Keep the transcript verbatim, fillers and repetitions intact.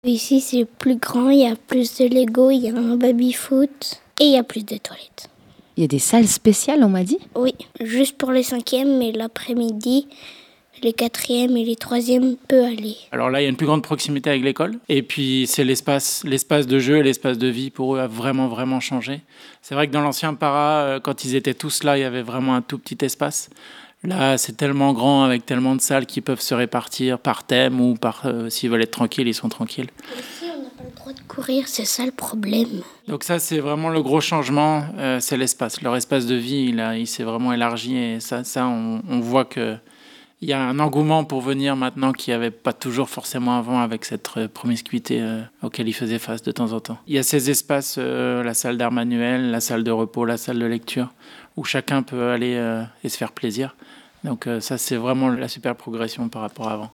Ici, c'est plus grand, il y a plus de Lego, il y a un baby-foot et il y a plus de toilettes. Il y a des salles spéciales, on m'a dit ? Oui, juste pour les cinquièmes, mais l'après-midi, les quatrièmes et les troisièmes peuvent aller. Alors là, il y a une plus grande proximité avec l'école. Et puis, c'est l'espace, l'espace de jeu et l'espace de vie pour eux a vraiment, vraiment changé. C'est vrai que dans l'ancien para, quand ils étaient tous là, il y avait vraiment un tout petit espace. Là, c'est tellement grand, avec tellement de salles qui peuvent se répartir par thème ou par euh, s'ils veulent être tranquilles, ils sont tranquilles. Ici, on n'a pas le droit de courir, c'est ça le problème. Donc ça, c'est vraiment le gros changement, euh, c'est l'espace. Leur espace de vie, il, a, il s'est vraiment élargi et ça, ça on, on voit que il y a un engouement pour venir maintenant qu'il n'y avait pas toujours forcément avant avec cette promiscuité euh, auquel ils faisaient face de temps en temps. Il y a ces espaces, euh, la salle d'art manuel, la salle de repos, la salle de lecture, où chacun peut aller euh, et se faire plaisir. Donc euh, ça, c'est vraiment la super progression par rapport à avant.